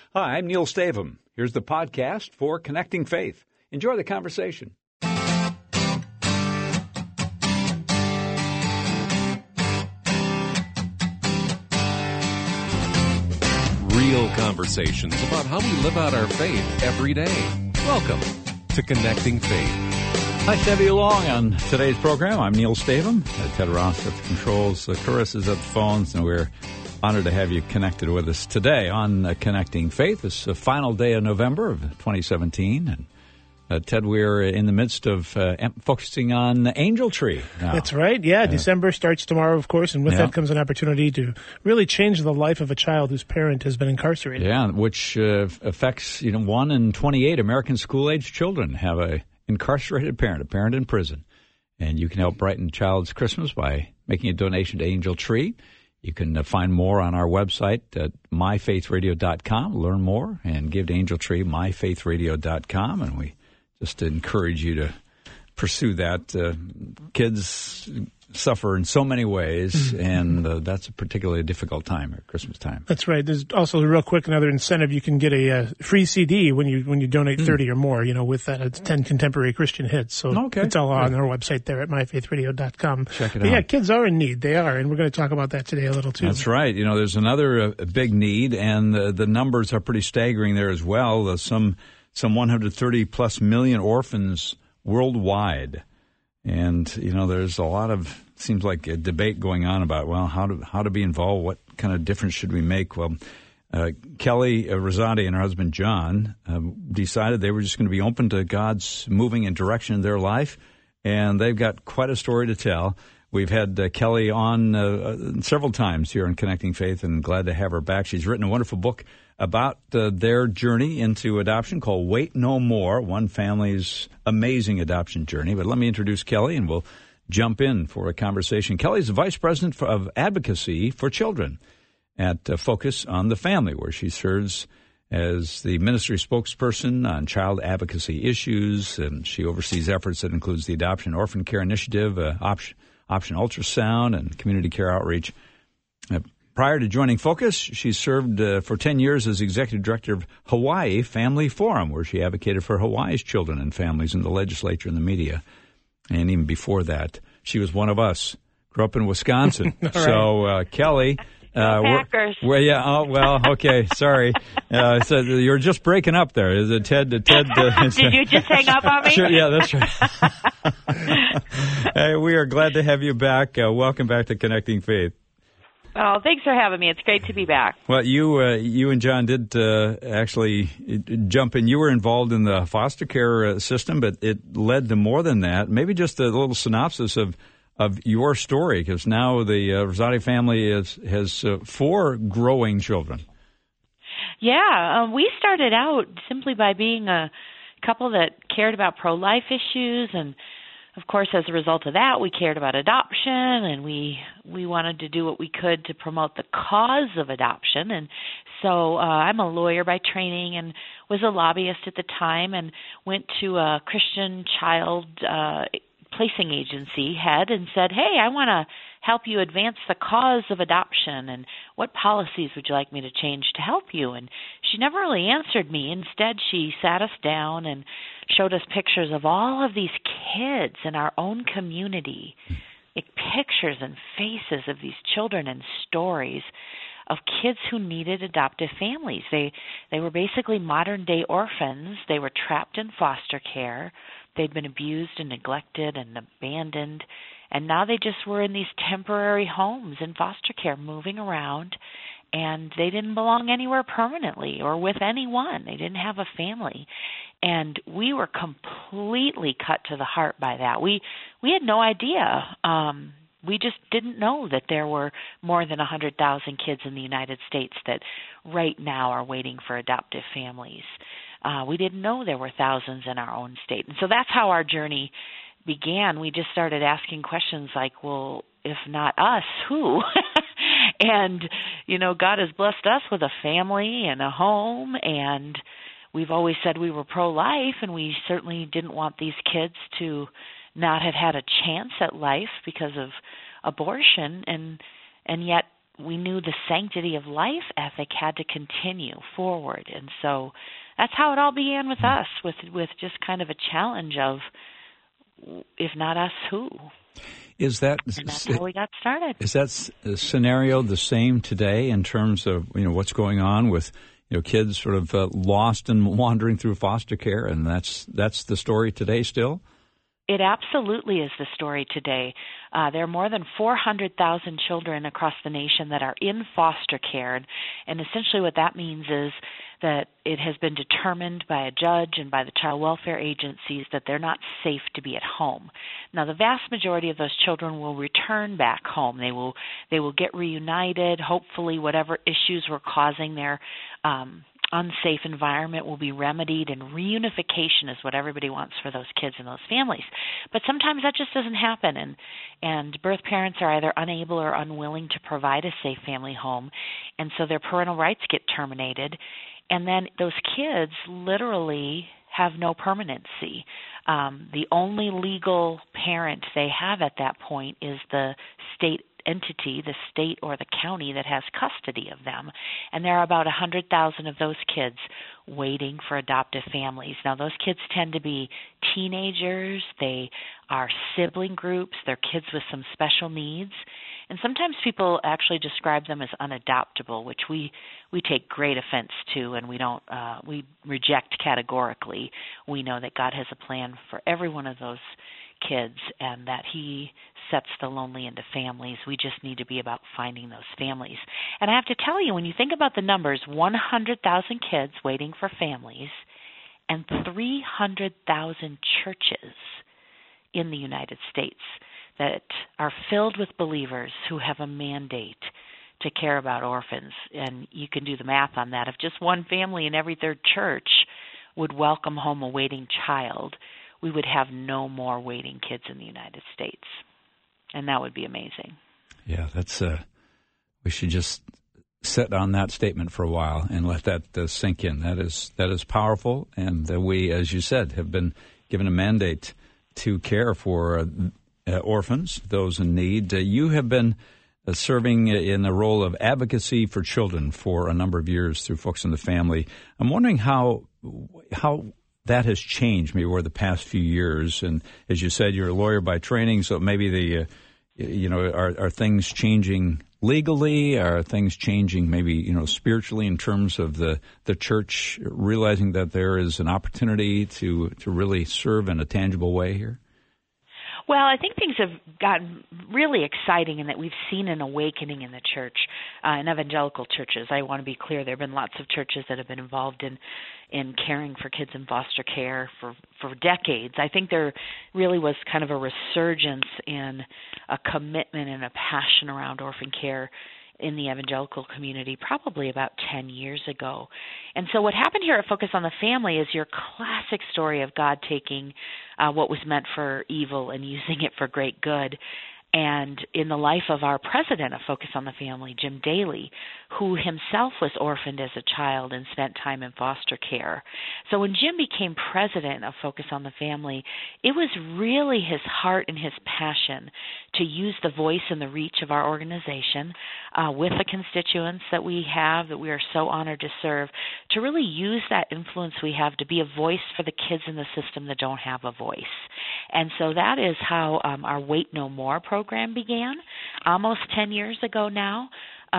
Hi, I'm Neil Stavum. Here's the podcast for Connecting Faith. Enjoy the conversation. Real conversations about how we live out our faith every day. Welcome to Connecting Faith. Nice to have you along on today's program. I'm Neil Stavum. Ted Ross at the controls. Chris is at the phones, and we're honored to have you connected with us today on Connecting Faith. It's the final day of November of 2017, and Ted, we're in the midst of focusing on Angel Tree now. That's right. Yeah, December starts tomorrow, of course, and with that comes an opportunity to really change the life of a child whose parent has been incarcerated. Yeah, which affects 1 in 28 American school-age children have a incarcerated parent, a parent in prison. And you can help brighten a child's Christmas by making a donation to Angel Tree. You can find more on our website at myfaithradio.com. Learn more and give to Angel Tree, myfaithradio.com. And we just encourage you to pursue that. Kids suffer in so many ways, and that's a particularly difficult time at Christmas time. That's right. There's also, real quick, another incentive. You can get a free CD when you donate 30 or more, with that. It's 10 contemporary Christian hits. So it's all on our website there at myfaithradio.com. Check it out. Yeah, kids are in need. They are, and we're going to talk about that today a little, too. That's right. There's another big need, and the numbers are pretty staggering there as well. Some 130-plus million orphans worldwide. And, there's a lot of, seems like a debate going on about, how to be involved, what kind of difference should we make? Well, Kelly Rosati and her husband John decided they were just going to be open to God's moving and direction in their life, and they've got quite a story to tell. We've had Kelly on several times here on Connecting Faith, and glad to have her back. She's written a wonderful book about their journey into adoption called Wait No More, one family's amazing adoption journey. But let me introduce Kelly, and we'll jump in for a conversation. Kelly's the Vice President of Advocacy for Children at Focus on the Family, where she serves as the ministry spokesperson on child advocacy issues, and she oversees efforts that includes the Adoption Orphan Care Initiative, Option Ultrasound, and community care outreach. Prior to joining Focus, she served for 10 years as executive director of Hawaii Family Forum, where she advocated for Hawaii's children and families in the legislature and the media. And even before that, she was one of us. Grew up in Wisconsin. Right. So, Kelly... Packers. Okay, sorry. So you're just breaking up there. Is it Ted? Did you just hang up on me? Sure, yeah, that's right. Hey, we are glad to have you back. Welcome back to Connecting Faith. Oh, thanks for having me. It's great to be back. Well, you and John did actually jump in. You were involved in the foster care system, but it led to more than that. Maybe just a little synopsis of your story, because now the Rosati family has 4 growing children. Yeah, we started out simply by being a couple that cared about pro-life issues, and of course, as a result of that, we cared about adoption, and we wanted to do what we could to promote the cause of adoption. And so I'm a lawyer by training and was a lobbyist at the time, and went to a Christian child placing agency head and said, hey, I want to help you advance the cause of adoption, and what policies would you like me to change to help you? And she never really answered me. Instead, she sat us down and showed us pictures of all of these kids in our own community, like pictures and faces of these children and stories of kids who needed adoptive families. They were basically modern-day orphans. They were trapped in foster care. They'd been abused and neglected and abandoned, and now they just were in these temporary homes in foster care, moving around, and they didn't belong anywhere permanently or with anyone. They didn't have a family, and we were completely cut to the heart by that. We had no idea. We just didn't know that there were more than 100,000 kids in the United States that right now are waiting for adoptive families. We didn't know there were thousands in our own state. And so that's how our journey began. We just started asking questions like, well, if not us, who? And, God has blessed us with a family and a home, and we've always said we were pro-life, and we certainly didn't want these kids to not have had a chance at life because of abortion, and yet we knew the sanctity of life ethic had to continue forward. And so that's how it all began with us, with just kind of a challenge of, if not us, who? And that's how we got started. Is that scenario the same today in terms of what's going on with kids sort of lost and wandering through foster care, and that's the story today still? It absolutely is the story today. There are more than 400,000 children across the nation that are in foster care, and essentially what that means is that it has been determined by a judge and by the child welfare agencies that they're not safe to be at home. Now, the vast majority of those children will return back home. They will get reunited. Hopefully, whatever issues were causing their unsafe environment will be remedied, and reunification is what everybody wants for those kids and those families. But sometimes that just doesn't happen, and birth parents are either unable or unwilling to provide a safe family home, and so their parental rights get terminated, and then those kids literally have no permanency. The only legal parent they have at that point is the state entity, the state or the county that has custody of them. And there are about 100,000 of those kids waiting for adoptive families. Now, those kids tend to be teenagers. They are sibling groups. They're kids with some special needs. And sometimes people actually describe them as unadoptable, which we take great offense to, and we reject categorically. We know that God has a plan for every one of those kids and that He sets the lonely into families. We just need to be about finding those families. And I have to tell you, when you think about the numbers, 100,000 kids waiting for families and 300,000 churches in the United States that are filled with believers who have a mandate to care about orphans. And you can do the math on that. If just one family in every third church would welcome home a waiting child, we would have no more waiting kids in the United States. And that would be amazing. Yeah, that's we should just sit on that statement for a while and let that sink in. That is powerful, and we, as you said, have been given a mandate to care for orphans, those in need. You have been serving in the role of advocacy for children for a number of years through Focus on the Family. I'm wondering how that has changed maybe over the past few years. And as you said, you're a lawyer by training, so maybe are things changing legally? Are things changing maybe spiritually in terms of the church realizing that there is an opportunity to really serve in a tangible way here? Well, I think things have gotten really exciting in that we've seen an awakening in the church, in evangelical churches. I want to be clear, there have been lots of churches that have been involved in caring for kids in foster care for decades. I think there really was kind of a resurgence in a commitment and a passion around orphan care in the evangelical community probably about 10 years ago. And so what happened here at Focus on the Family is your classic story of God taking what was meant for evil and using it for great good. And in the life of our president of Focus on the Family, Jim Daly, who himself was orphaned as a child and spent time in foster care. So when Jim became president of Focus on the Family, it was really his heart and his passion to use the voice and the reach of our organization with the constituents that we have, that we are so honored to serve, to really use that influence we have to be a voice for the kids in the system that don't have a voice. And so that is how our Wait No More program began almost 10 years ago now,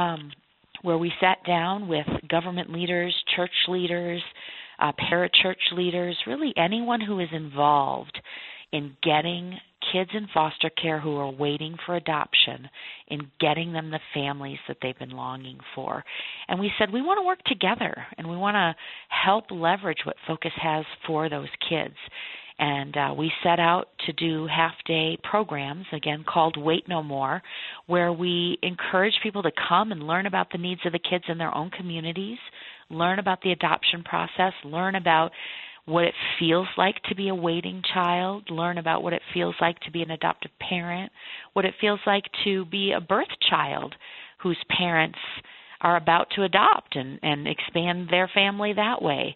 where we sat down with government leaders, church leaders, parachurch leaders, really anyone who is involved in getting kids in foster care who are waiting for adoption, in getting them the families that they've been longing for. And we said we want to work together and we want to help leverage what Focus has for those kids. And we set out to do half-day programs, again, called Wait No More, where we encourage people to come and learn about the needs of the kids in their own communities, learn about the adoption process, learn about what it feels like to be a waiting child, learn about what it feels like to be an adoptive parent, what it feels like to be a birth child whose parents are about to adopt and expand their family that way.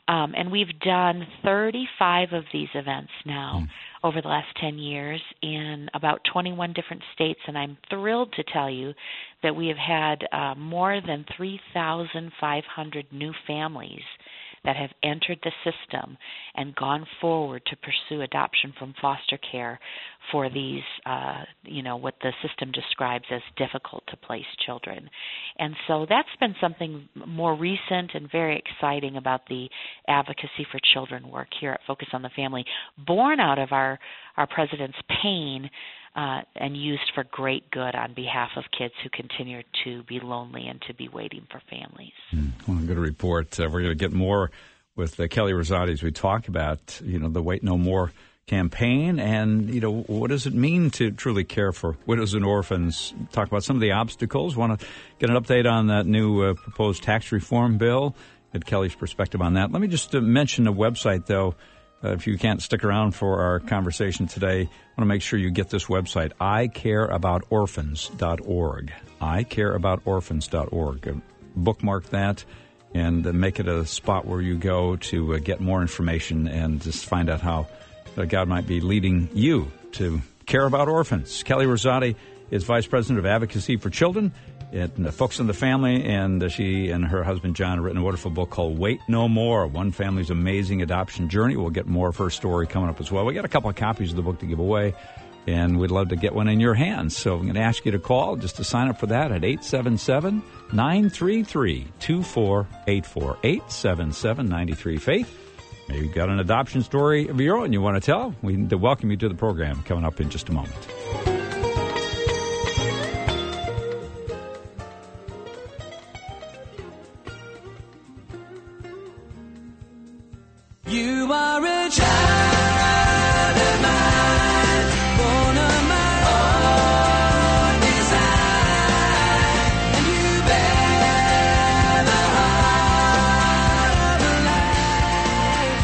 And we've done 35 of these events now over the last 10 years in about 21 different states, and I'm thrilled to tell you that we have had more than 3,500 new families that have entered the system and gone forward to pursue adoption from foster care for these, what the system describes as difficult to place children. And so that's been something more recent and very exciting about the advocacy for children work here at Focus on the Family, born out of our president's pain and used for great good on behalf of kids who continue to be lonely and to be waiting for families. Well, good report. We're going to get more with Kelly Rosati as we talk about, the Wait No More campaign and, what does it mean to truly care for widows and orphans? Talk about some of the obstacles. Want to get an update on that new proposed tax reform bill. Get Kelly's perspective on that. Let me just mention a website, though. If you can't stick around for our conversation today, I want to make sure you get this website, icareaboutorphans.org. icareaboutorphans.org. Bookmark that and make it a spot where you go to get more information and just find out how God might be leading you to care about orphans. Kelly Rosati is Vice President of Advocacy for Children at Focus on the Family, and she and her husband John have written a wonderful book called Wait No More, One Family's Amazing Adoption Journey. We'll get more of her story coming up as well. We got a couple of copies of the book to give away, and we'd love to get one in your hands. So I'm going to ask you to call just to sign up for that at 877-933-2484, 877-93-FAITH. Maybe you've got an adoption story of your own you want to tell. We welcome you to the program coming up in just a moment. You are a child of mine, born of my own design, and you bear the heart of a life.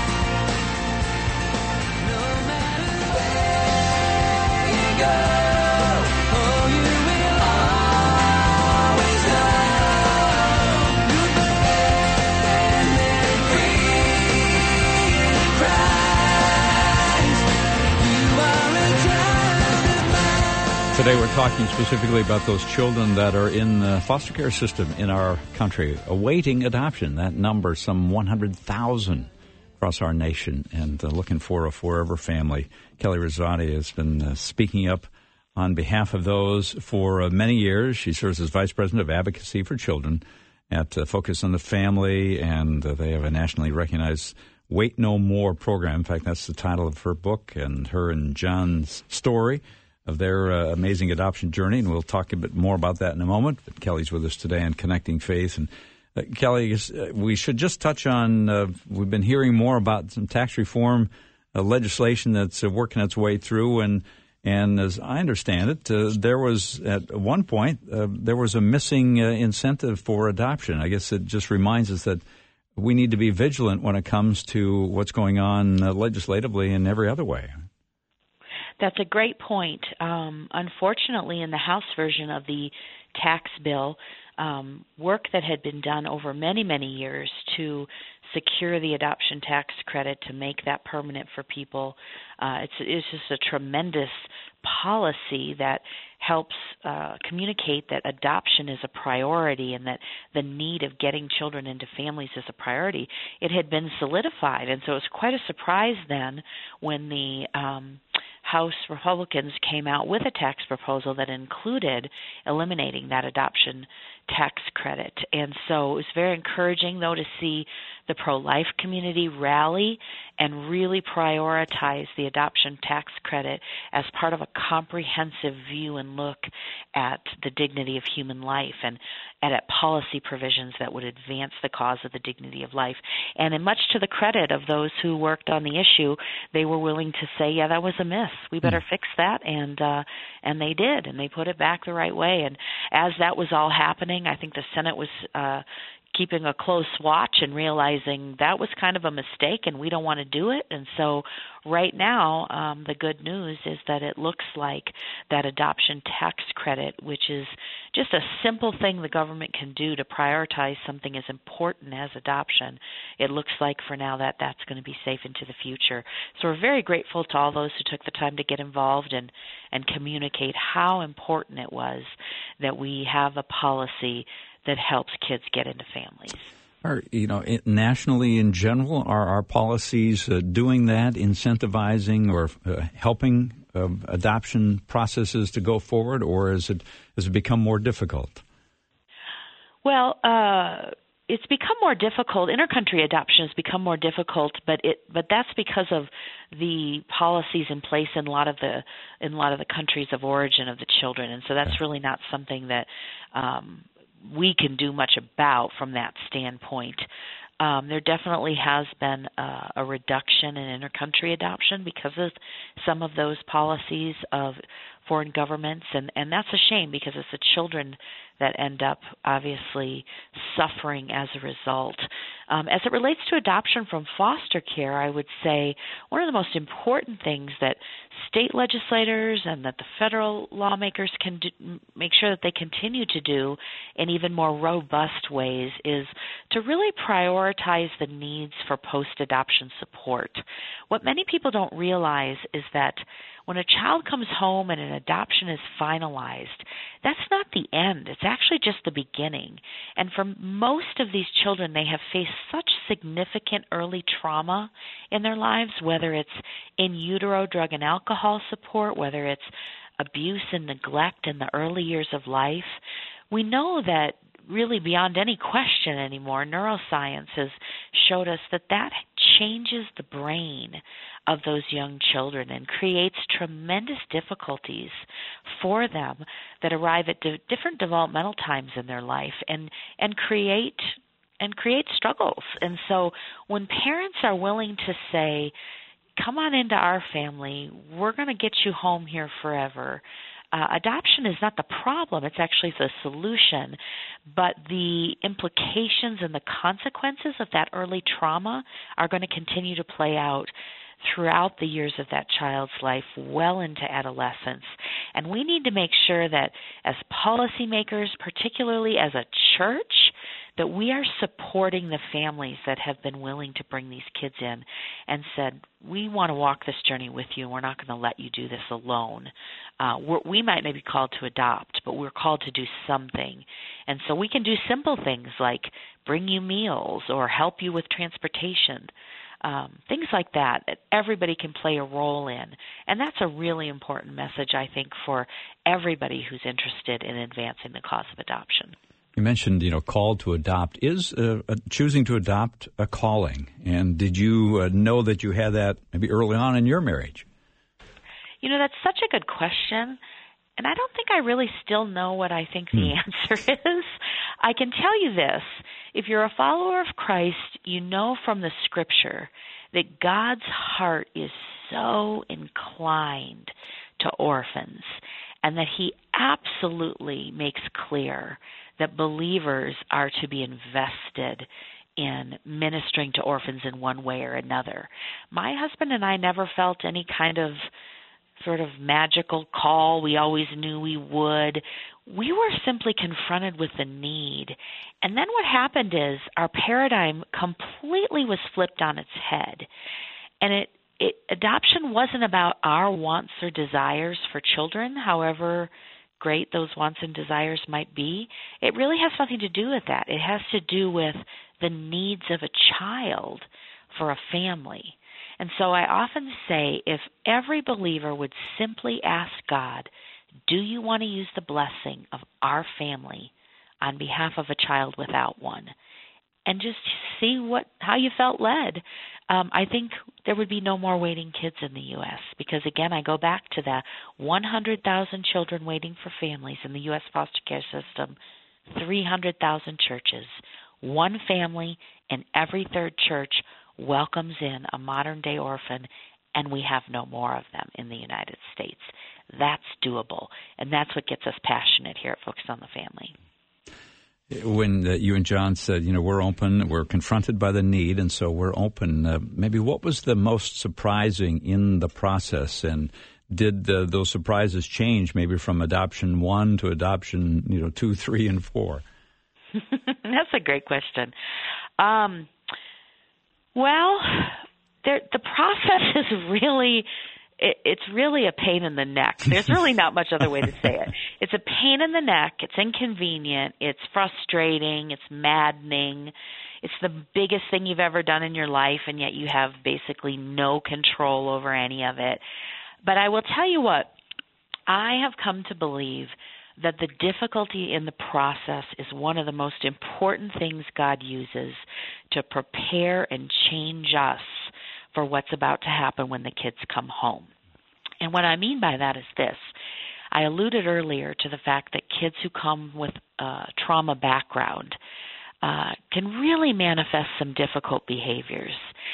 No matter where you go, oh, you will always know you've been made free. Today we're talking specifically about those children that are in the foster care system in our country, awaiting adoption. That number, some 100,000 across our nation, and looking for a forever family. Kelly Rosati has been speaking up on behalf of those for many years. She serves as Vice President of Advocacy for Children at Focus on the Family, and they have a nationally recognized Wait No More program. In fact, that's the title of her book, and her and John's story of their amazing adoption journey, and we'll talk a bit more about that in a moment. But Kelly's with us today on Connecting Faith. And Kelly, we should just touch on, we've been hearing more about some tax reform legislation that's working its way through, and as I understand it, there was, at one point, there was a missing incentive for adoption. I guess it just reminds us that we need to be vigilant when it comes to what's going on legislatively and every other way. That's a great point. Unfortunately, in the House version of the tax bill, work that had been done over many, many years to secure the adoption tax credit, to make that permanent for people, it's just a tremendous policy that helps communicate that adoption is a priority and that the need of getting children into families is a priority. It had been solidified, and so it was quite a surprise then when the House Republicans came out with a tax proposal that included eliminating that adoption tax credit. And so it was very encouraging, though, to see the pro-life community rally and really prioritize the adoption tax credit as part of a comprehensive view and look at the dignity of human life and at policy provisions that would advance the cause of the dignity of life. And in much to the credit of those who worked on the issue, they were willing to say, yeah, that was a miss. We better fix that. And they did, and they put it back the right way. And as that was all happening, I think the Senate was keeping a close watch and realizing that was kind of a mistake and we don't want to do it. And so right now, the good news is that it looks like that adoption tax credit, which is just a simple thing the government can do to prioritize something as important as adoption, it looks like for now that that's going to be safe into the future. So we're very grateful to all those who took the time to get involved and communicate how important it was that we have a policy that helps kids get into families. Nationally in general, are our policies doing that, incentivizing or helping adoption processes to go forward, or has it become more difficult? Well, it's become more difficult. Intercountry adoption has become more difficult, but that's because of the policies in place in a lot of the countries of origin of the children, and so that's really not something that we can do much about from that standpoint. There definitely has been a reduction in intercountry adoption because of some of those policies of foreign governments, and that's a shame because it's the children that end up obviously suffering as a result. As it relates to adoption from foster care, I would say one of the most important things that state legislators and that the federal lawmakers can make sure that they continue to do in even more robust ways is to really prioritize the needs for post-adoption support. What many people don't realize is that when a child comes home and an adoption is finalized, that's not the end. It's actually just the beginning. And for most of these children, they have faced such significant early trauma in their lives, whether it's in utero drug and alcohol support, whether it's abuse and neglect in the early years of life. We know that really beyond any question anymore, neuroscience has showed us that changes the brain of those young children and creates tremendous difficulties for them that arrive at different developmental times in their life and create struggles. And so when parents are willing to say, come on into our family, we're going to get you home here forever, adoption is not the problem, it's actually the solution, but the implications and the consequences of that early trauma are going to continue to play out throughout the years of that child's life, well into adolescence. And we need to make sure that as policymakers, particularly as a church, that we are supporting the families that have been willing to bring these kids in and said, we want to walk this journey with you, and we're not going to let you do this alone. We might be called to adopt, but we're called to do something. And so we can do simple things like bring you meals or help you with transportation, things like that everybody can play a role in. And that's a really important message, I think, for everybody who's interested in advancing the cause of adoption. You mentioned, called to adopt. Is choosing to adopt a calling? And did you know that you had that maybe early on in your marriage? That's such a good question. And I don't think I really still know what I think the answer is. I can tell you this. If you're a follower of Christ, you know from the Scripture that God's heart is so inclined to orphans and that He absolutely makes clear that believers are to be invested in ministering to orphans in one way or another. My husband and I never felt any kind of sort of magical call. We always knew we would. We were simply confronted with the need. And then what happened is our paradigm completely was flipped on its head. And adoption wasn't about our wants or desires for children, however great those wants and desires might be. It really has nothing to do with that. It has to do with the needs of a child for a family. And so I often say if every believer would simply ask God, do you want to use the blessing of our family on behalf of a child without one? And just see how you felt led. I think there would be no more waiting kids in the U.S. because, again, I go back to that 100,000 children waiting for families in the U.S. foster care system, 300,000 churches. One family in every third church welcomes in a modern-day orphan, and we have no more of them in the United States. That's doable, and that's what gets us passionate here at Focus on the Family. When you and John said, we're open, we're confronted by the need, and so we're open, maybe what was the most surprising in the process, and did those surprises change maybe from adoption 1 to adoption 2, 3, and 4? That's a great question. Well, the process is really... It's really a pain in the neck. There's really not much other way to say it. It's a pain in the neck. It's inconvenient. It's frustrating. It's maddening. It's the biggest thing you've ever done in your life, and yet you have basically no control over any of it. But I will tell you what, I have come to believe that the difficulty in the process is one of the most important things God uses to prepare and change us for what's about to happen when the kids come home. And what I mean by that is this. I alluded earlier to the fact that kids who come with a trauma background can really manifest some difficult behaviors.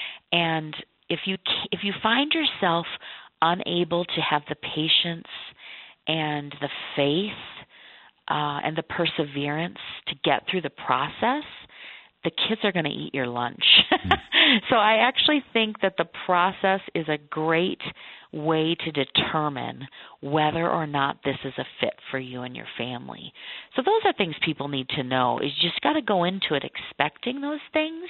And if you find yourself unable to have the patience and the faith and the perseverance to get through the process, the kids are going to eat your lunch. So I actually think that the process is a great way to determine whether or not this is a fit for you and your family. So those are things people need to know, is you just got to go into it expecting those things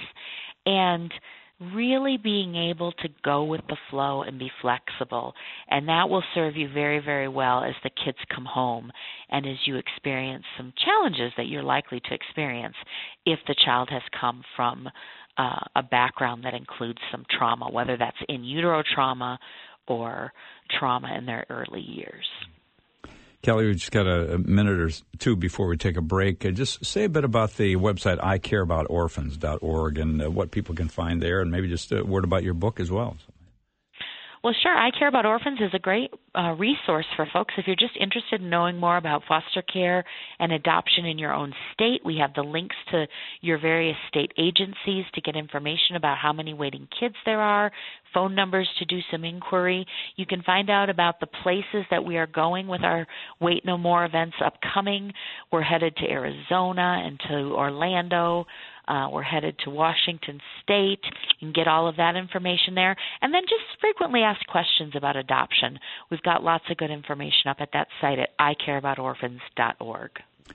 and really being able to go with the flow and be flexible. And that will serve you very, very well as the kids come home and as you experience some challenges that you're likely to experience if the child has come from a background that includes some trauma, whether that's in utero trauma or trauma in their early years. Kelly, we just got a minute or two before we take a break. Just say a bit about the website icareaboutorphans.org and what people can find there, and maybe just a word about your book as well. Well, sure. I Care About Orphans is a great resource for folks. If you're just interested in knowing more about foster care and adoption in your own state, we have the links to your various state agencies to get information about how many waiting kids there are, phone numbers to do some inquiry. You can find out about the places that we are going with our Wait No More events upcoming. We're headed to Arizona and to Orlando. We're headed to Washington State. You can get all of that information there. And then just frequently ask questions about adoption. We've got lots of good information up at that site at icareaboutorphans.org.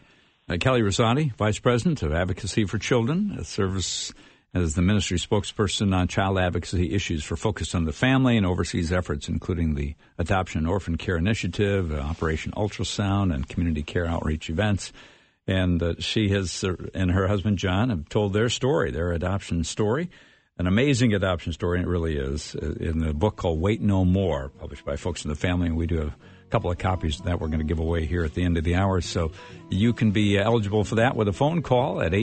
Kelly Rosati, Vice President of Advocacy for Children, serves as the ministry spokesperson on child advocacy issues for Focus on the Family and oversees efforts including the Adoption and Orphan Care Initiative, Operation Ultrasound, and community care outreach events. And she has, and her husband John, have told their story, their adoption story, an amazing adoption story, and it really is, in the book called Wait No More, published by Focus on the Family, and we do have a couple of copies of that we're going to give away here at the end of the hour. So you can be eligible for that with a phone call at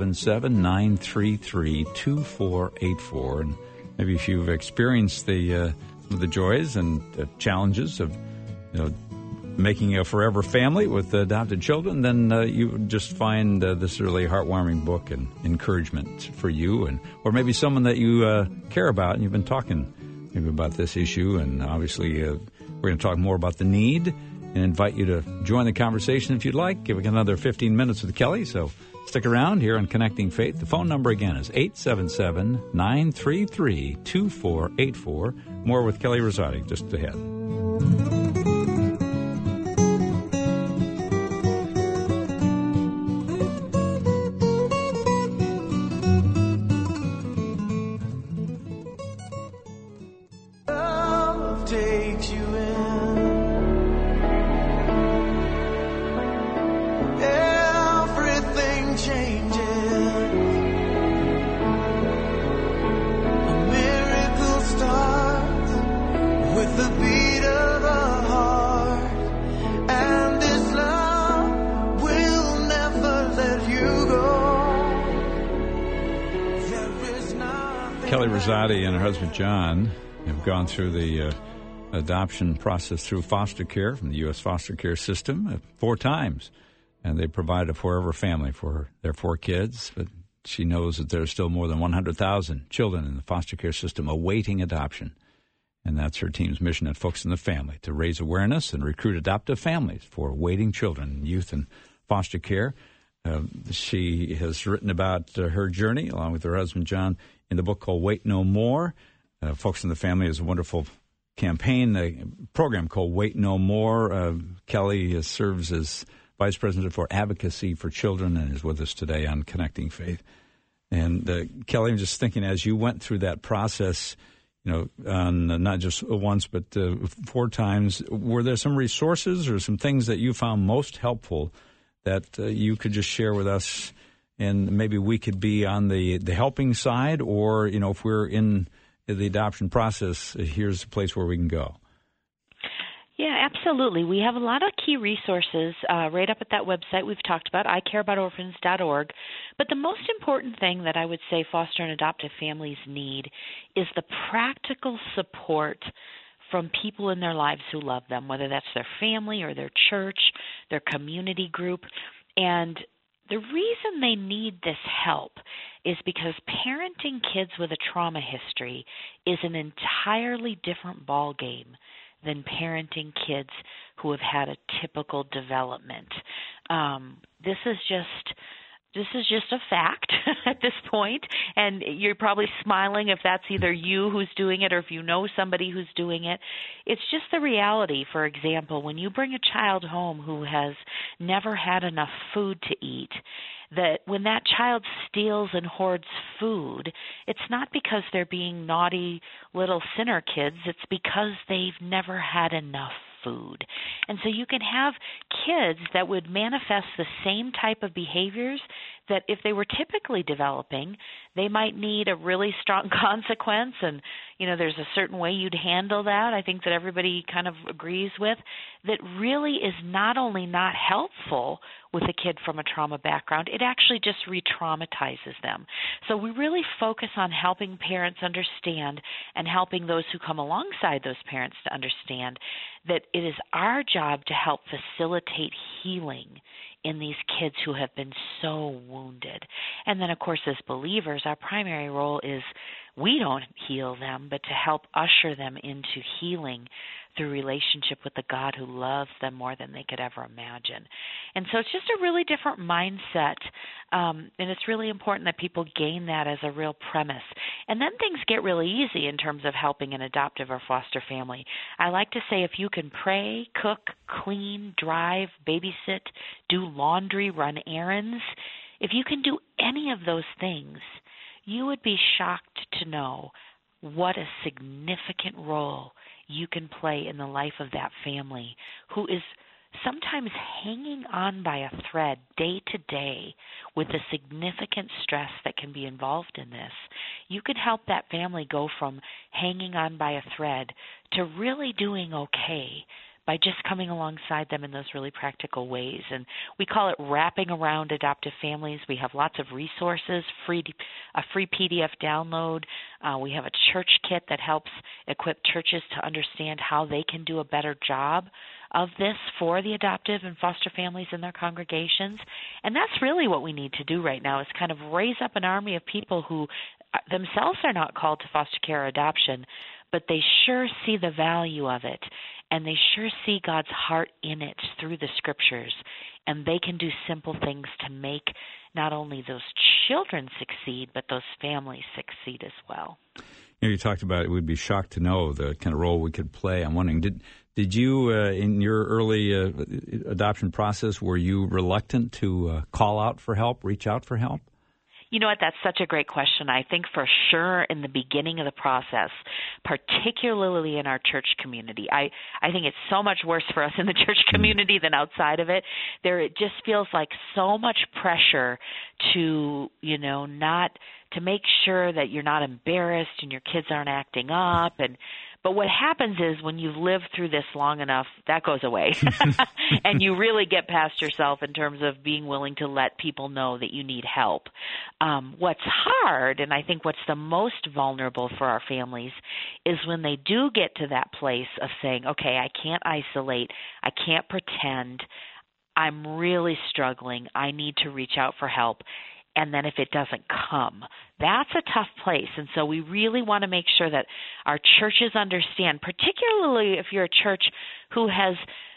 877-933-2484. And maybe if you've experienced the joys and the challenges of, making a forever family with adopted children, then you just find this really heartwarming book and encouragement for you, or maybe someone that you care about, and you've been talking maybe about this issue. And obviously, we're going to talk more about the need and invite you to join the conversation if you'd like. Give it another 15 minutes with Kelly, so stick around here on Connecting Faith. The phone number again is 877-933-2484. More with Kelly Rosati just ahead. Kelly Rosati and her husband John have gone through the adoption process through foster care from the U.S. foster care system 4 times, and they provided a forever family for their 4 kids. But she knows that there's still more than 100,000 children in the foster care system awaiting adoption, and that's her team's mission at Focus on the Family, to raise awareness and recruit adoptive families for waiting children, youth, and foster care. She has written about her journey, along with her husband, John, in the book called Wait No More. Focus on the Family is a wonderful campaign, a program called Wait No More. Kelly serves as Vice President for Advocacy for Children and is with us today on Connecting Faith. And Kelly, I'm just thinking, as you went through that process, on not just once but 4 times, were there some resources or some things that you found most helpful that you could just share with us, and maybe we could be on the helping side, or, if we're in the adoption process, here's a place where we can go? Yeah, absolutely. We have a lot of key resources right up at that website we've talked about, icareaboutorphans.org. But the most important thing that I would say foster and adoptive families need is the practical support from people in their lives who love them, whether that's their family or their church, their community group. And the reason they need this help is because parenting kids with a trauma history is an entirely different ballgame than parenting kids who have had a typical development. This is just a fact at this point, and you're probably smiling if that's either you who's doing it or if you know somebody who's doing it. It's just the reality. For example, when you bring a child home who has never had enough food to eat, that when that child steals and hoards food, it's not because they're being naughty little sinner kids. It's because they've never had enough food. And so you can have kids that would manifest the same type of behaviors that if they were typically developing, they might need a really strong consequence, and there's a certain way you'd handle that, I think, that everybody kind of agrees with, that really is not only not helpful with a kid from a trauma background, it actually just re-traumatizes them. So we really focus on helping parents understand and helping those who come alongside those parents to understand that it is our job to help facilitate healing in these kids who have been so wounded. And then, of course, as believers, our primary role is we don't heal them, but to help usher them into healing through relationship with the God who loves them more than they could ever imagine. And so it's just a really different mindset, and it's really important that people gain that as a real premise. And then things get really easy in terms of helping an adoptive or foster family. I like to say if you can pray, cook, clean, drive, babysit, do laundry, run errands, if you can do any of those things, you would be shocked to know what a significant role you can play in the life of that family who is sometimes hanging on by a thread day to day with the significant stress that can be involved in this. You can help that family go from hanging on by a thread to really doing okay by just coming alongside them in those really practical ways. And we call it wrapping around adoptive families. We have lots of resources, a free PDF download. We have a church kit that helps equip churches to understand how they can do a better job of this for the adoptive and foster families in their congregations. And that's really what we need to do right now, is kind of raise up an army of people who themselves are not called to foster care or adoption, but they sure see the value of it, and they sure see God's heart in it through the Scriptures, and they can do simple things to make not only those children succeed, but those families succeed as well. You talked about we'd be shocked to know the kind of role we could play. I'm wondering, did you, in your early adoption process, were you reluctant to call out for help, reach out for help? You know what? That's such a great question. I think for sure in the beginning of the process, particularly in our church community, I think it's so much worse for us in the church community than outside of it. It just feels like so much pressure to, not to make sure that you're not embarrassed and your kids aren't acting up. But what happens is when you've lived through this long enough, that goes away. And you really get past yourself in terms of being willing to let people know that you need help. What's hard, and I think what's the most vulnerable for our families, is when they do get to that place of saying, okay, I can't isolate, I can't pretend, I'm really struggling, I need to reach out for help. And then if it doesn't come, that's a tough place. And so we really want to make sure that our churches understand, particularly if you're a church who has,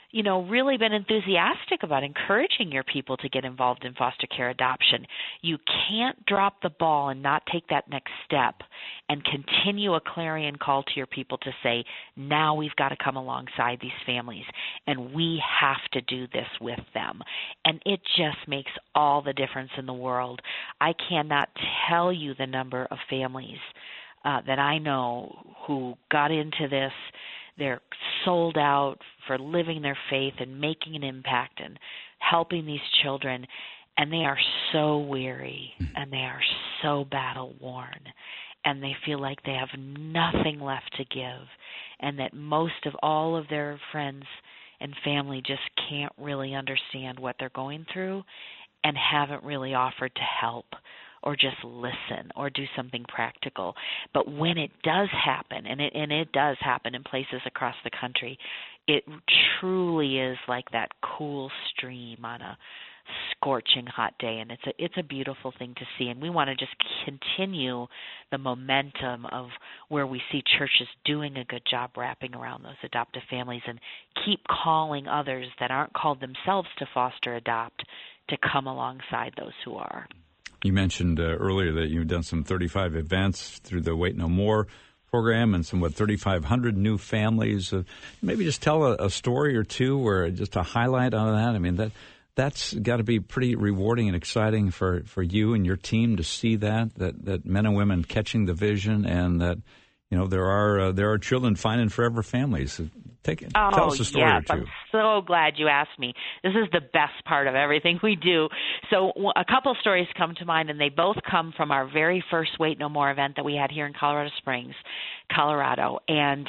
really been enthusiastic about encouraging your people to get involved in foster care adoption. You can't drop the ball and not take that next step and continue a clarion call to your people to say, now we've got to come alongside these families, and we have to do this with them. And it just makes all the difference in the world. I cannot tell you the number of families that I know who got into this. They're sold out for living their faith and making an impact and helping these children, and they are so weary and they are so battle-worn, and they feel like they have nothing left to give, and that most of all of their friends and family just can't really understand what they're going through and haven't really offered to help or just listen or do something practical. But when it does happen, and it does happen in places across the country, it truly is like that cool stream on a scorching hot day, and it's a beautiful thing to see. And we want to just continue the momentum of where we see churches doing a good job wrapping around those adoptive families, and keep calling others that aren't called themselves to foster adopt to come alongside those who are. You mentioned earlier that you've done some 35 events through the Wait No More program and some, 3,500 new families. Maybe just tell a story or two, or just a highlight on that. I mean, that's got to be pretty rewarding and exciting for you and your team to see that men and women catching the vision, and that there are children finding forever families. Tell us a story or two. I'm so glad you asked me. This is the best part of everything we do. So a couple stories come to mind, and they both come from our very first Wait No More event that we had here in Colorado Springs, Colorado. And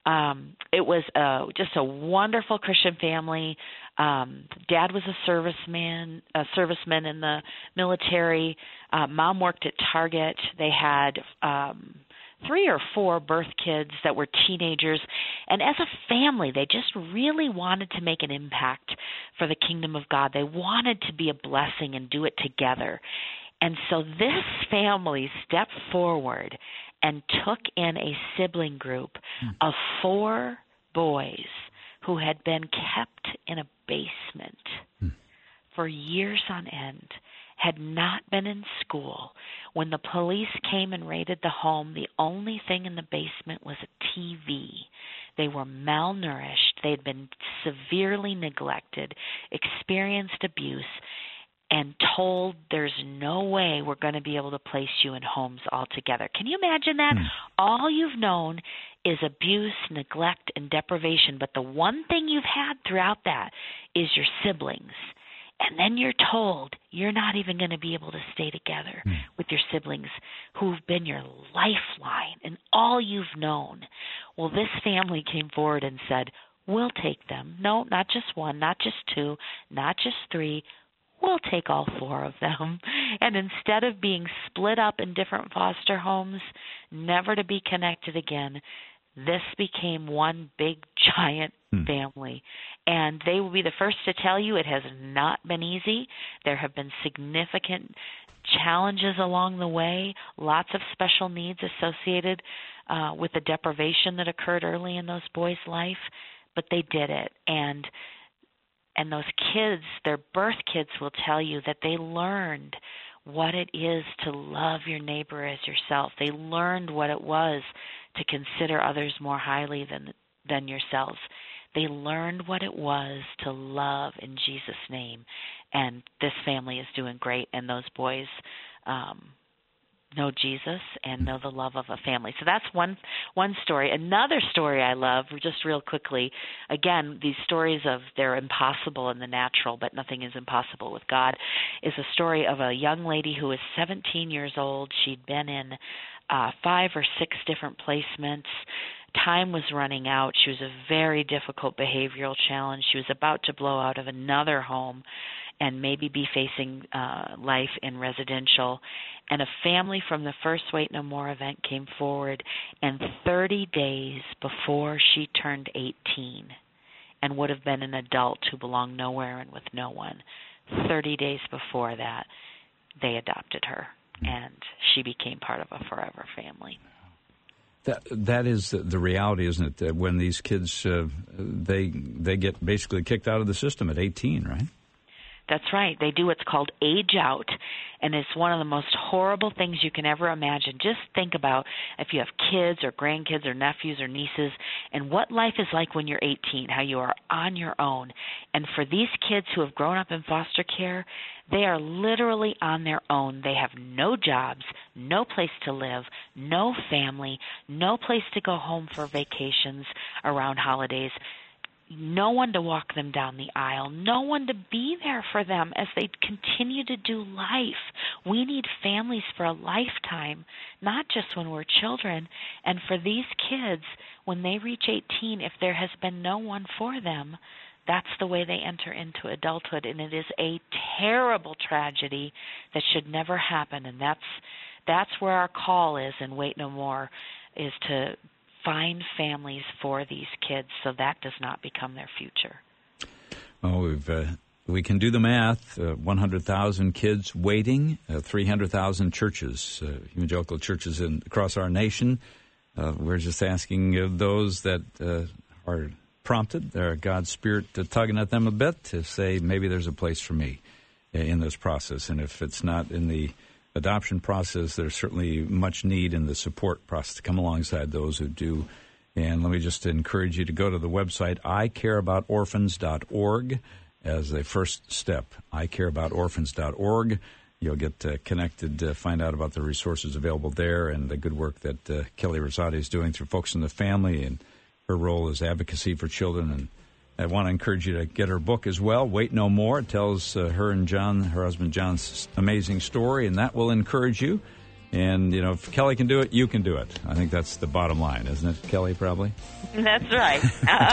it was just a wonderful Christian family. Dad was a serviceman in the military. Mom worked at Target. They had 3 or 4 birth kids that were teenagers, and as a family, they just really wanted to make an impact for the kingdom of God. They wanted to be a blessing and do it together. And so this family stepped forward and took in a sibling group of 4 boys who had been kept in a basement for years on end, had not been in school. When the police came and raided the home, the only thing in the basement was a TV. They were malnourished. They had been severely neglected, experienced abuse, and told there's no way we're going to be able to place you in homes altogether. Can you imagine that? All you've known is abuse, neglect, and deprivation, but the one thing you've had throughout that is your siblings. And then you're told you're not even going to be able to stay together with your siblings who've been your lifeline and all you've known. Well, this family came forward and said, we'll take them. No, not just 1, not just 2, not just 3. We'll take all 4 of them. And instead of being split up in different foster homes, never to be connected again, this became one big, giant family. And they will be the first to tell you it has not been easy. There have been significant challenges along the way, lots of special needs associated with the deprivation that occurred early in those boys' life, but they did it. And those kids, their birth kids, will tell you that they learned what it is to love your neighbor as yourself. They learned what it was to consider others more highly than yourselves. They learned what it was to love in Jesus' name. And this family is doing great, and those boys know Jesus and know the love of a family. So that's one story. Another story I love, just real quickly, again, these stories of they're impossible in the natural, but nothing is impossible with God, is a story of a young lady who was 17 years old. She'd been in 5 or 6 different placements. Time was running out. She was a very difficult behavioral challenge. She was about to blow out of another home and maybe be facing life in residential. And a family from the first Wait No More event came forward, and 30 days before she turned 18 and would have been an adult who belonged nowhere and with no one, 30 days before that, they adopted her, and she became part of a forever family. That is the reality, isn't it? That when these kids, they get basically kicked out of the system at 18, right? That's right. They do what's called age out, and it's one of the most horrible things you can ever imagine. Just think about if you have kids or grandkids or nephews or nieces and what life is like when you're 18, how you are on your own. And for these kids who have grown up in foster care, they are literally on their own. They have no jobs, no place to live, no family, no place to go home for vacations around holidays. No one to walk them down the aisle, no one to be there for them as they continue to do life. We need families for a lifetime, not just when we're children. And for these kids, when they reach 18, if there has been no one for them, that's the way they enter into adulthood, and it is a terrible tragedy that should never happen. And that's where our call is in Wait No More, is to find families for these kids so that does not become their future. Well, we can do the math. 100,000 kids waiting, 300,000 churches, evangelical churches across our nation. We're just asking those that are prompted, God's Spirit tugging at them a bit, to say maybe there's a place for me in this process. And if it's not in the adoption process, there's certainly much need in the support process to come alongside those who do. And let me just encourage you to go to the website icareaboutorphans.org as a first step. icareaboutorphans.org. You'll get connected, find out about the resources available there and the good work that Kelly Rosati is doing through Focus on the Family and her role as advocacy for children. And I want to encourage you to get her book as well, Wait No More. It tells her and John, her husband John's amazing story, and that will encourage you. And, you know, if Kelly can do it, you can do it. I think that's the bottom line, isn't it, Kelly, probably? That's right.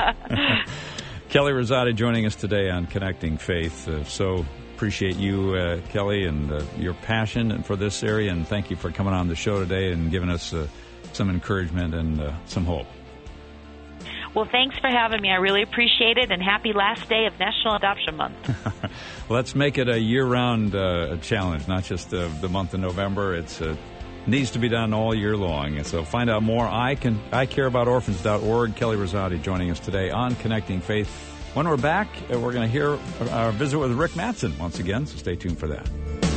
Kelly Rosati joining us today on Connecting Faith. So appreciate you, Kelly, and your passion for this area, and thank you for coming on the show today and giving us some encouragement and some hope. Well, thanks for having me. I really appreciate it, and happy last day of National Adoption Month. Let's make it a year-round challenge, not just the month of November. It needs to be done all year long. And so find out more. icareaboutorphans.org. Kelly Rosati joining us today on Connecting Faith. When we're back, we're going to hear our visit with Rick Mattson once again, so stay tuned for that.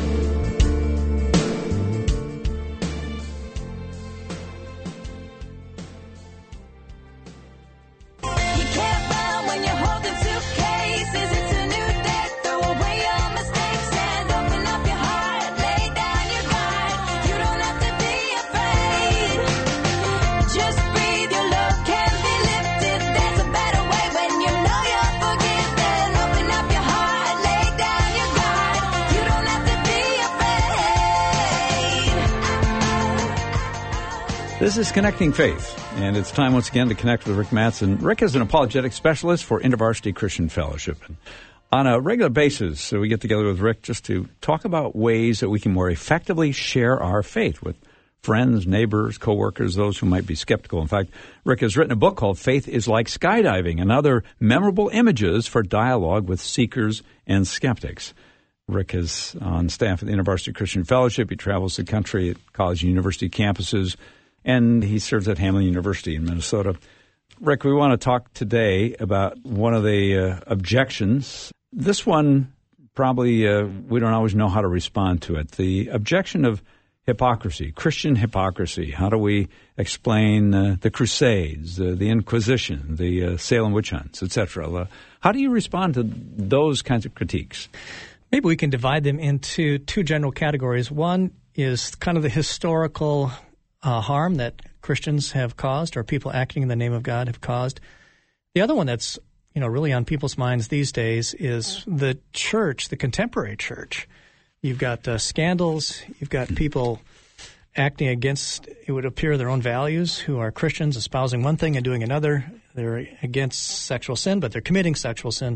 This is Connecting Faith, and it's time once again to connect with Rick Mattson. Rick is an apologetics specialist for InterVarsity Christian Fellowship. And on a regular basis, we get together with Rick just to talk about ways that we can more effectively share our faith with friends, neighbors, coworkers, those who might be skeptical. In fact, Rick has written a book called Faith is Like Skydiving and Other Memorable Images for Dialogue with Seekers and Skeptics. Rick is on staff at the InterVarsity Christian Fellowship. He travels the country at college and university campuses, and he serves at Hamline University in Minnesota. Rick, we want to talk today about one of the objections. This one, probably we don't always know how to respond to it. The objection of hypocrisy, Christian hypocrisy. How do we explain the Crusades, the Inquisition, the Salem witch hunts, etc.? How do you respond to those kinds of critiques? Maybe we can divide them into two general categories. One is kind of the historical harm that Christians have caused, or people acting in the name of God have caused. The other one that's really on people's minds these days is the church, the contemporary church. You've got scandals. You've got people acting against, it would appear, their own values, who are Christians, espousing one thing and doing another. They're against sexual sin, but they're committing sexual sin.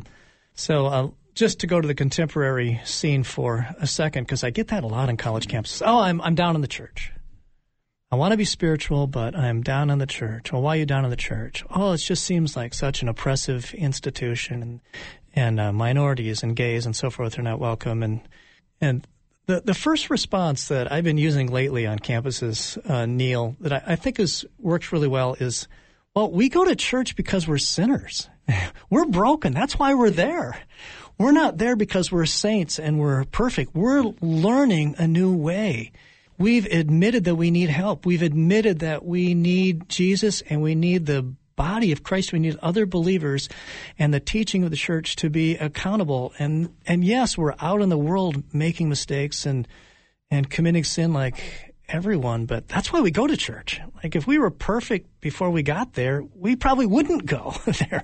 So just to go to the contemporary scene for a second, because I get that a lot on college campuses. Oh, I'm down in the church. I want to be spiritual, but I'm down in the church. Well, why are you down in the church? Oh, it just seems like such an oppressive institution, and minorities and gays and so forth are not welcome. And The first response that I've been using lately on campuses, Neil, that I think works really well is, well, we go to church because we're sinners. We're broken. That's why we're there. We're not there because we're saints and we're perfect. We're learning a new way. We've admitted that we need help. We've admitted that we need Jesus and we need the body of Christ. We need other believers and the teaching of the church to be accountable. And yes, we're out in the world making mistakes and committing sin like everyone, but that's why we go to church. Like if we were perfect before we got there, we probably wouldn't go there.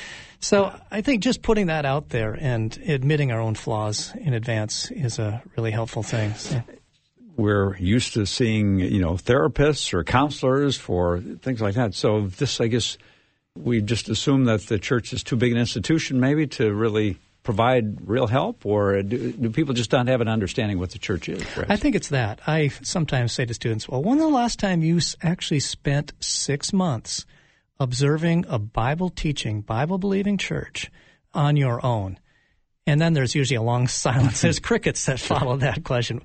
So I think just putting that out there and admitting our own flaws in advance is a really helpful thing. So. We're used to seeing, therapists or counselors for things like that. So this, I guess, we just assume that the church is too big an institution maybe to really provide real help, or do people just not have an understanding what the church is? Right? I think it's that. I sometimes say to students, well, when was the last time you actually spent 6 months observing a Bible-teaching, Bible-believing church on your own? And then there's usually a long silence. There's crickets that follow that question.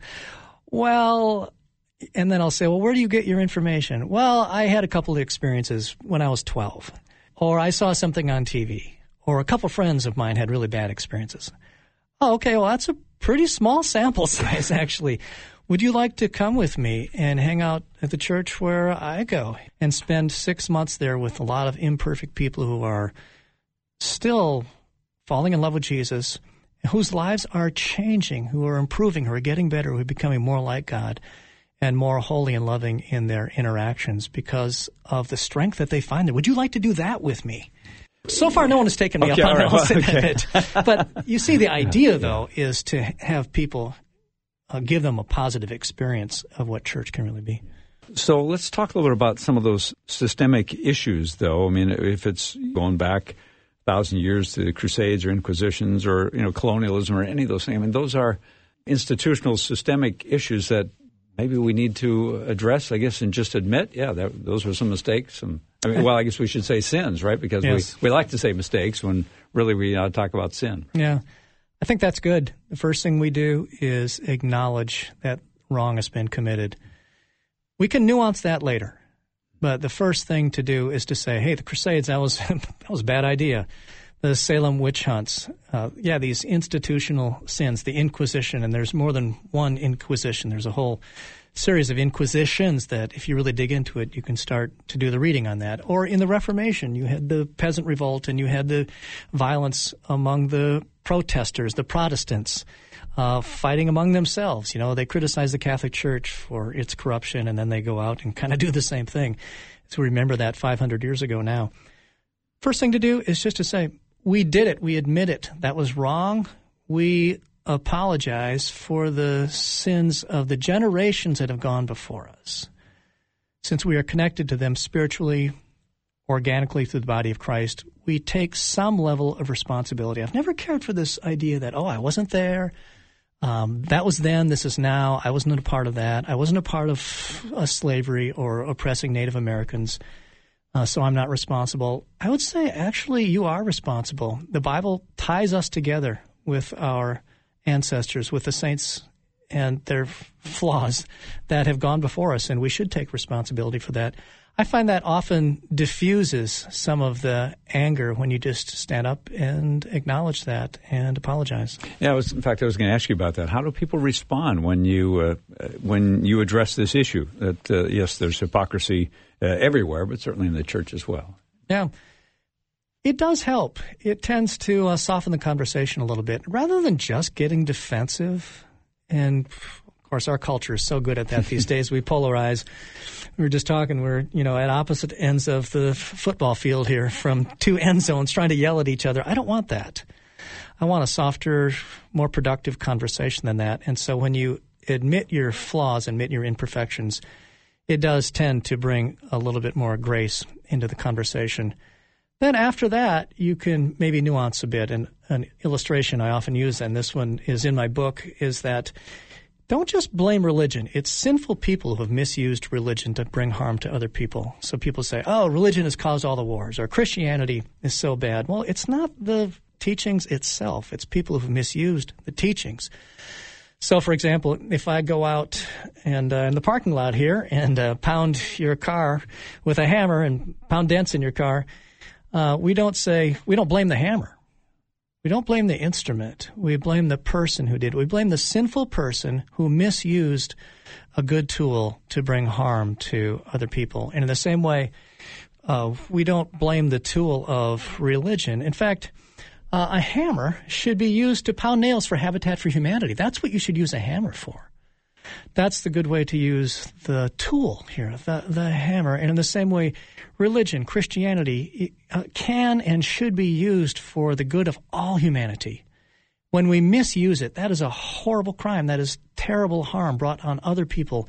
Well, and then I'll say, well, where do you get your information? Well, I had a couple of experiences when I was 12, or I saw something on TV, or a couple friends of mine had really bad experiences. Oh, okay, well, that's a pretty small sample size, actually. Would you like to come with me and hang out at the church where I go and spend 6 months there with a lot of imperfect people who are still falling in love with Jesus, whose lives are changing, who are improving, who are getting better, who are becoming more like God and more holy and loving in their interactions because of the strength that they find there. Would you like to do that with me? So far, no one has taken me up on that. But you see, the idea, though, is to have people give them a positive experience of what church can really be. So let's talk a little bit about some of those systemic issues, though. I mean, if it's going back 1,000 years to the Crusades or Inquisitions or, colonialism or any of those things. I mean, those are institutional systemic issues that maybe we need to address, I guess, and just admit, those were some mistakes. I guess we should say sins, right? Because yes. we like to say mistakes when really we talk about sin. Yeah, I think that's good. The first thing we do is acknowledge that wrong has been committed. We can nuance that later. But the first thing to do is to say, hey, the Crusades, that was a bad idea. The Salem witch hunts, these institutional sins, the Inquisition, and there's more than one Inquisition. There's a whole series of Inquisitions that if you really dig into it, you can start to do the reading on that. Or in the Reformation, you had the Peasant Revolt and you had the violence among the protesters, the Protestants, fighting among themselves. They criticize the Catholic Church for its corruption, and then they go out and kind of do the same thing. So remember that 500 years ago now. First thing to do is just to say, we did it. We admit it. That was wrong. We apologize for the sins of the generations that have gone before us. Since we are connected to them spiritually, organically through the body of Christ, we take some level of responsibility. I've never cared for this idea that, I wasn't there. That was then, this is now. I wasn't a part of that. I wasn't a part of slavery or oppressing Native Americans, so I'm not responsible. I would say, actually, you are responsible. The Bible ties us together with our ancestors, with the saints and their flaws that have gone before us, and we should take responsibility for that. I find that often diffuses some of the anger when you just stand up and acknowledge that and apologize. Yeah, I was going to ask you about that. How do people respond when you address this issue? That yes, there's hypocrisy everywhere, but certainly in the church as well. Yeah, it does help. It tends to soften the conversation a little bit, rather than just getting defensive. And of course, our culture is so good at that these days. We polarize. We were just talking, we're, at opposite ends of the football field here from two end zones trying to yell at each other. I don't want that. I want a softer, more productive conversation than that. And so when you admit your flaws, admit your imperfections, it does tend to bring a little bit more grace into the conversation. Then after that, you can maybe nuance a bit. And an illustration I often use, and this one is in my book, is that don't just blame religion. It's sinful people who have misused religion to bring harm to other people. So people say, religion has caused all the wars, or Christianity is so bad. Well, it's not the teachings itself. It's people who have misused the teachings. So, for example, if I go out and in the parking lot here and pound your car with a hammer and pound dents in your car, we don't blame the hammer. We don't blame the instrument. We blame the person who did it. We blame the sinful person who misused a good tool to bring harm to other people. And in the same way, we don't blame the tool of religion. In fact, a hammer should be used to pound nails for Habitat for Humanity. That's what you should use a hammer for. That's the good way to use the tool here, the hammer. And in the same way, religion, Christianity, can and should be used for the good of all humanity. When we misuse it, that is a horrible crime. That is terrible harm brought on other people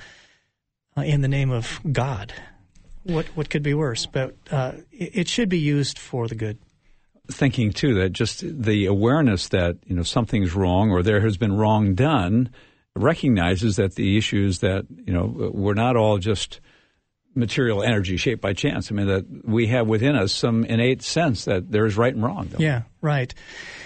in the name of God. What could be worse? But it should be used for the good. Thinking, too, that just the awareness that, something's wrong or there has been wrong done recognizes that the issues that, we're not all just material energy shaped by chance. I mean, that we have within us some innate sense that there is right and wrong. Yeah, right.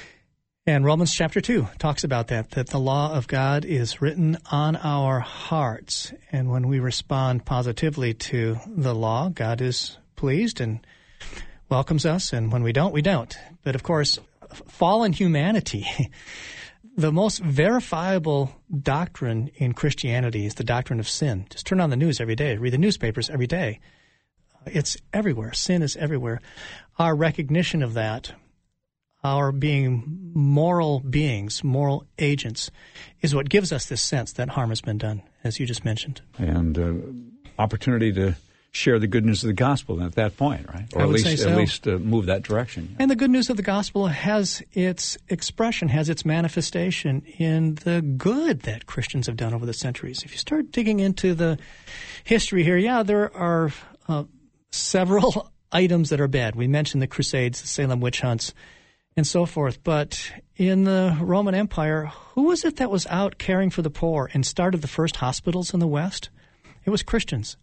And Romans chapter 2 talks about that the law of God is written on our hearts. And when we respond positively to the law, God is pleased and welcomes us. And when we don't, we don't. But of course, fallen humanity, the most verifiable doctrine in Christianity is the doctrine of sin. Just turn on the news every day, read the newspapers every day. It's everywhere. Sin is everywhere. Our recognition of that, our being moral beings, moral agents, is what gives us this sense that harm has been done, as you just mentioned. And opportunity to share the good news of the gospel at that point, right? Or I would say so. At least move that direction. And the good news of the gospel has its expression, has its manifestation in the good that Christians have done over the centuries. If you start digging into the history here, there are several items that are bad. We mentioned the Crusades, the Salem witch hunts, and so forth. But in the Roman Empire, who was it that was out caring for the poor and started the first hospitals in the West? It was Christians.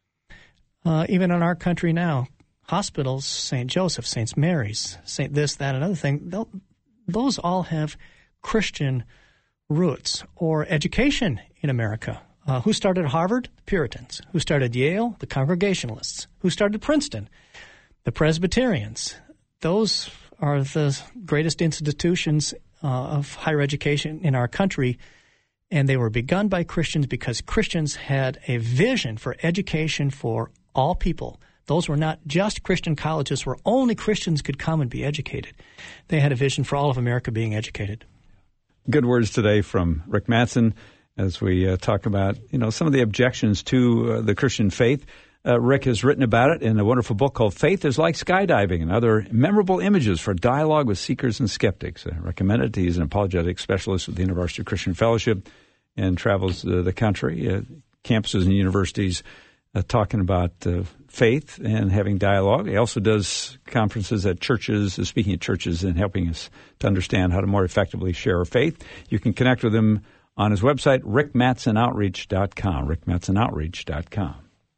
Even in our country now, hospitals, St. Joseph, St. Mary's, St. this, that, another thing, those all have Christian roots. Or education in America. Who started Harvard? The Puritans. Who started Yale? The Congregationalists. Who started Princeton? The Presbyterians. Those are the greatest institutions of higher education in our country. And they were begun by Christians because Christians had a vision for education for all people. Those were not just Christian colleges where only Christians could come and be educated. They had a vision for all of America being educated. Good words today from Rick Mattson as we talk about, some of the objections to the Christian faith. Rick has written about it in a wonderful book called Faith is Like Skydiving and Other Memorable Images for Dialogue with Seekers and Skeptics. I recommend it. He's an apologetics specialist with the University of Christian Fellowship and travels the country, campuses and universities, talking about faith and having dialogue. He also does conferences at churches, speaking at churches and helping us to understand how to more effectively share our faith. You can connect with him on his website, rickmatsonoutreach.com, rickmatsonoutreach.com.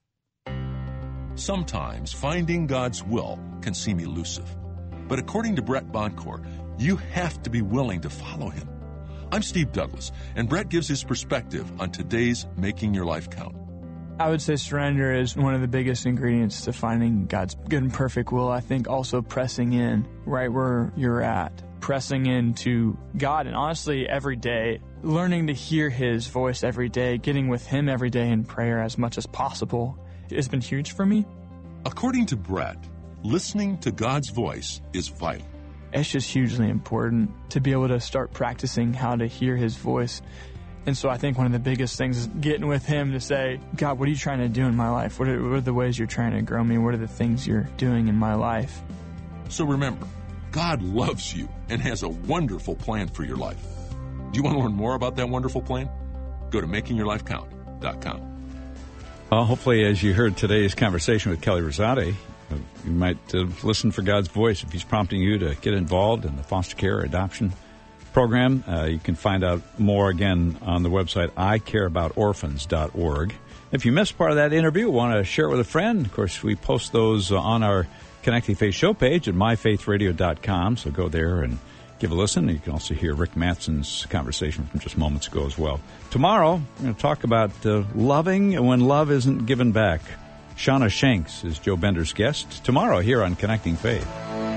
Sometimes finding God's will can seem elusive. But according to Brett Boncourt, you have to be willing to follow him. I'm Steve Douglas, and Brett gives his perspective on today's Making Your Life Count. I would say surrender is one of the biggest ingredients to finding God's good and perfect will. I think also pressing in right where you're at, pressing into God, and honestly every day, learning to hear His voice every day, getting with Him every day in prayer as much as possible has been huge for me. According to Brett, listening to God's voice is vital. It's just hugely important to be able to start practicing how to hear His voice. And so I think one of the biggest things is getting with Him to say, God, what are you trying to do in my life? What are the ways you're trying to grow me? What are the things you're doing in my life? So remember, God loves you and has a wonderful plan for your life. Do you want to learn more about that wonderful plan? Go to makingyourlifecount.com. Well, hopefully, as you heard today's conversation with Kelly Rosati, you might listen for God's voice if He's prompting you to get involved in the foster care or adoption program. You can find out more, again, on the website icareaboutorphans.org. If you missed part of that interview, want to share it with a friend, of course, we post those on our Connecting Faith show page at myfaithradio.com, so go there and give a listen. You can also hear Rick Matson's conversation from just moments ago as well. Tomorrow, we're going to talk about loving when love isn't given back. Shauna Shanks is Joe Bender's guest tomorrow here on Connecting Faith.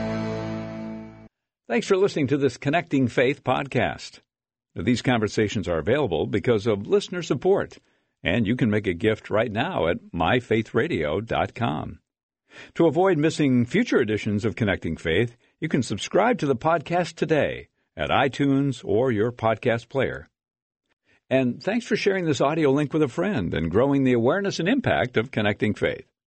Thanks for listening to this Connecting Faith podcast. These conversations are available because of listener support, and you can make a gift right now at myfaithradio.com. To avoid missing future editions of Connecting Faith, you can subscribe to the podcast today at iTunes or your podcast player. And thanks for sharing this audio link with a friend and growing the awareness and impact of Connecting Faith.